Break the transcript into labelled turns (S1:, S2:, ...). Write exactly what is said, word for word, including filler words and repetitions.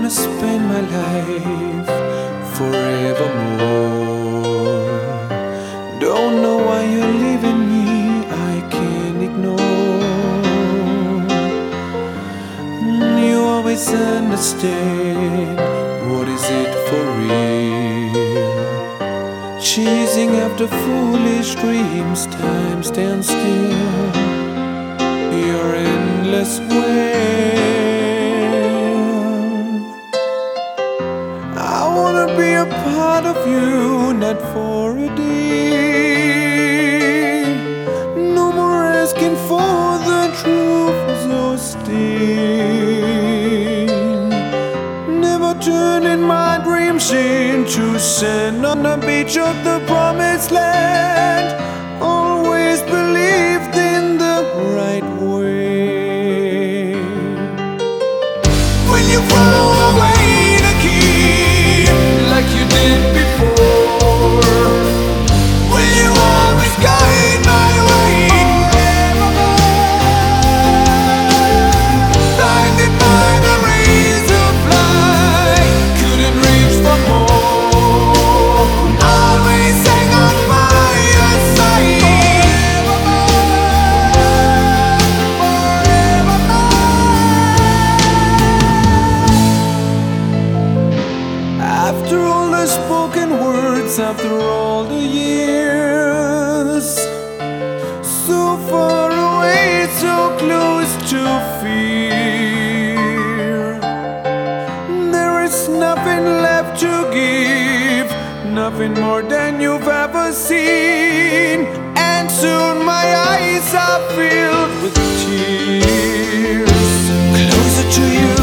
S1: wanna spend my life forevermore. Don't know why you're leaving me, I can't ignore. You always understand, what is it for real? Chasing after foolish dreams, time stands still. Your endless well, I wanna be a part of you, not for a day. No more asking for the truth, so stay. Never turning my dreams into sand on the beach of the promised land. Always believed in the right way. When you throw away the key, like you did before, will you always guide my way? Blinded by the rays of light, couldn't reach for more. Always hang on by your side. After all the spoken words, after all the years, so far away, so close to fear. There is nothing left to give, nothing more than you've ever seen. And soon my eyes are filled with tears. Closer to you,